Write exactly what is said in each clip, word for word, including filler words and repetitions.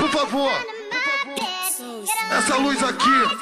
por favor. Essa luz aqui,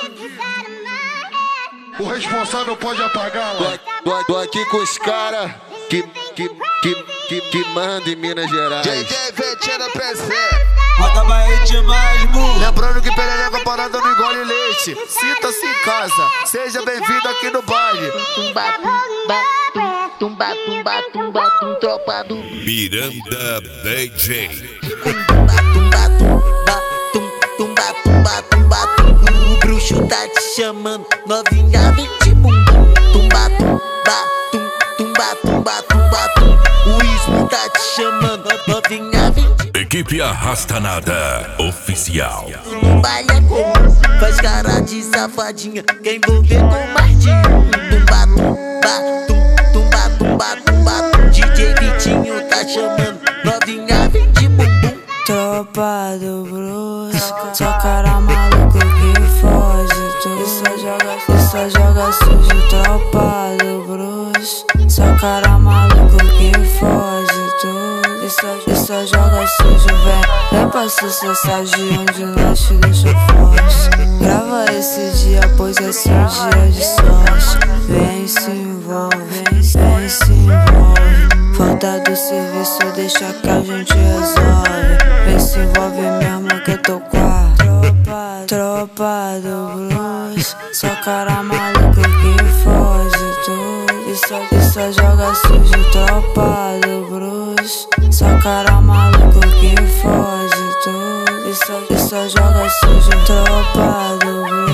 o responsável pode apagá-la. Tô, tô, tô aqui com os caras que, que, que, que, que mandam em Minas Gerais. J J Vetina P C. Roda Bahia mais mu. Lembrando que perereca parada não engole leite. Sinta-se em casa, seja bem-vindo aqui no baile. Tumba, tumba, tumba, tumba, tumba, tum, tropa do Miranda D J. Tumba, tumba, tumba, tum, tumba, tumba, tumba, tum. O bruxo tá te chamando, novinha vem de bumbum. Tumba, tumba, tum, tumba, tumba, tumba, tum. O Ismo tá te chamando, novinha vem de bumbum. Equipe Arrasta Nada Oficial. No baile é comum, faz cara de safadinha, quer envolver com mais de um. Tumba, tumba, tum, tumba, tumba, tumba, tum. D J Vitinho tá chamando, novinha vem de bumbum. Tropa do Bruce, só cara maluco que foge. Tu só joga, tu só joga sujo. Tropa do Bruce, só cara maluco que foge. Tu só, tu só joga sujo. Vem, vem pra sucessar de onde nós te deixou forte. Grava esse dia, pois esse é um dia de sorte. Vem se envolve, vem, vem se envolve. Falta do serviço, deixa que a gente resolve. Vem se envolve mesmo que eu tô com a tropa, tropa do blues. Só cara maluco que foge. Tu e só, e só joga sujo. Tropa do blues. Só cara maluco que foge. Tu e só, e só joga sujo. Tropa do blues.